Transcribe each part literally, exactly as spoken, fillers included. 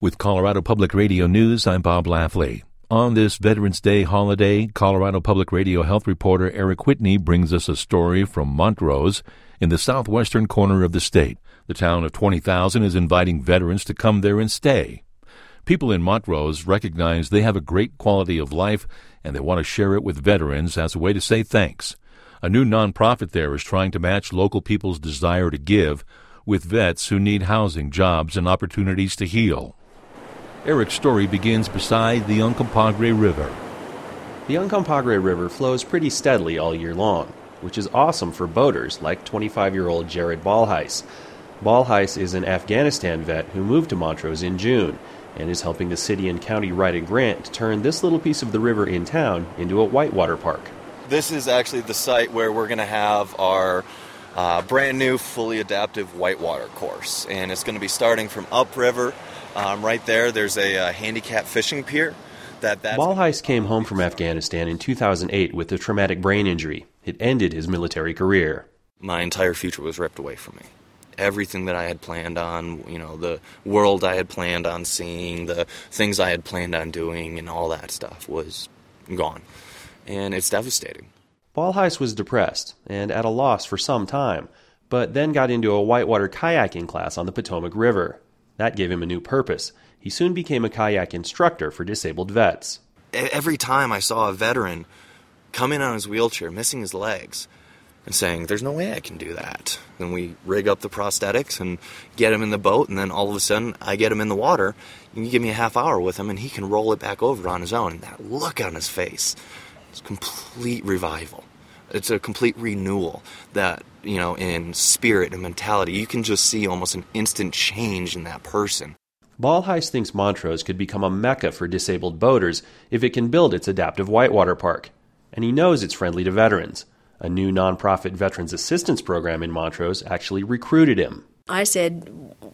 With Colorado Public Radio News, I'm Bob Lafley. On this Veterans Day holiday, Colorado Public Radio health reporter Eric Whitney brings us a story from Montrose in the southwestern corner of the state. The town of twenty thousand is inviting veterans to come there and stay. People in Montrose recognize they have a great quality of life, and they want to share it with veterans as a way to say thanks. A new nonprofit there is trying to match local people's desire to give with vets who need housing, jobs, and opportunities to heal. Eric's story begins beside the Uncompahgre River. The Uncompahgre River flows pretty steadily all year long, which is awesome for boaters like twenty-five-year-old Jared Balheis. Balheis is an Afghanistan vet who moved to Montrose in June and is helping the city and county write a grant to turn this little piece of the river in town into a whitewater park. This is actually the site where we're going to have our uh, brand new fully adaptive whitewater course, and it's going to be starting from upriver. Um, right there, there's a uh, handicap fishing pier. That that's... Balheis came home from Afghanistan in two thousand eight with a traumatic brain injury. It ended his military career. My entire future was ripped away from me. Everything that I had planned on, you know, the world I had planned on seeing, the things I had planned on doing, and all that stuff was gone. And it's devastating. Balheis was depressed and at a loss for some time, but then got into a whitewater kayaking class on the Potomac River. That gave him a new purpose. He soon became a kayak instructor for disabled vets. Every time I saw a veteran come in on his wheelchair, missing his legs, and saying, there's no way I can do that. Then we rig up the prosthetics and get him in the boat, and then all of a sudden I get him in the water, and you give me a half hour with him, and he can roll it back over on his own. And that look on his face, it's complete revival. It's a complete renewal that, you know, in spirit and mentality, you can just see almost an instant change in that person. Balheis thinks Montrose could become a mecca for disabled boaters if it can build its adaptive whitewater park. And he knows it's friendly to veterans. A new nonprofit Veterans Assistance Program in Montrose actually recruited him. I said,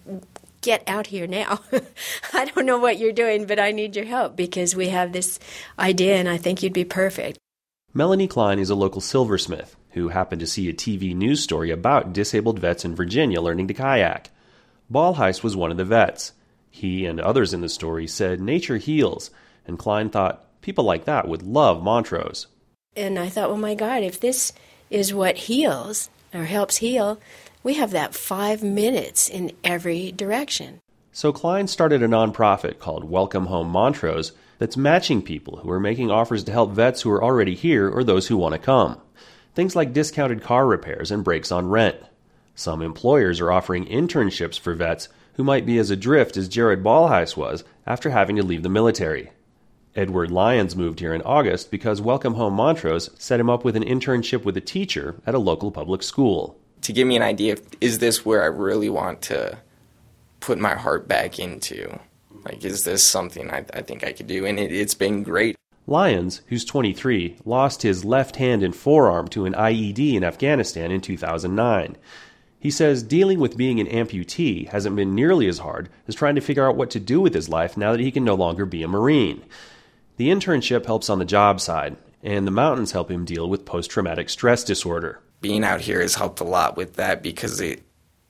get out here now. I don't know what you're doing, but I need your help because we have this idea and I think you'd be perfect. Melanie Klein is a local silversmith who happened to see a T V news story about disabled vets in Virginia learning to kayak. Balheis was one of the vets. He and others in the story said nature heals, and Klein thought people like that would love Montrose. And I thought, well, my God, if this is what heals or helps heal, we have that five minutes in every direction. So Klein started a nonprofit called Welcome Home Montrose that's matching people who are making offers to help vets who are already here or those who want to come. Things like discounted car repairs and breaks on rent. Some employers are offering internships for vets who might be as adrift as Jared Balheis was after having to leave the military. Edward Lyons moved here in August because Welcome Home Montrose set him up with an internship with a teacher at a local public school. To give me an idea of, is this where I really want to put my heart back into? Like, is this something I, I think I could do? And it, it's been great. Lyons, who's twenty-three, lost his left hand and forearm to an I E D in Afghanistan in two thousand nine. He says dealing with being an amputee hasn't been nearly as hard as trying to figure out what to do with his life now that he can no longer be a Marine. The internship helps on the job side, and the mountains help him deal with post-traumatic stress disorder. Being out here has helped a lot with that because it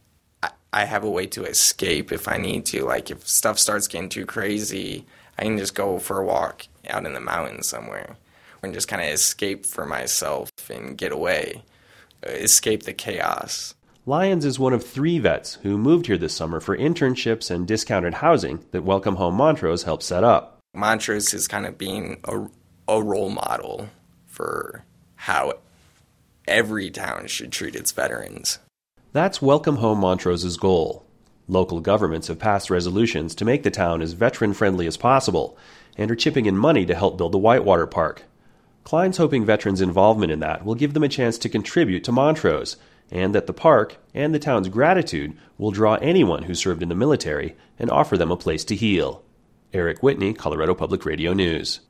I have a way to escape if I need to. Like, if stuff starts getting too crazy, I can just go for a walk out in the mountains somewhere and just kind of escape for myself and get away, escape the chaos. Lyons is one of three vets who moved here this summer for internships and discounted housing that Welcome Home Montrose helped set up. Montrose is kind of being a, a role model for how every town should treat its veterans. That's Welcome Home Montrose's goal. Local governments have passed resolutions to make the town as veteran-friendly as possible and are chipping in money to help build the whitewater park. Klein's hoping veterans' involvement in that will give them a chance to contribute to Montrose, and that the park and the town's gratitude will draw anyone who served in the military and offer them a place to heal. Eric Whitney, Colorado Public Radio News.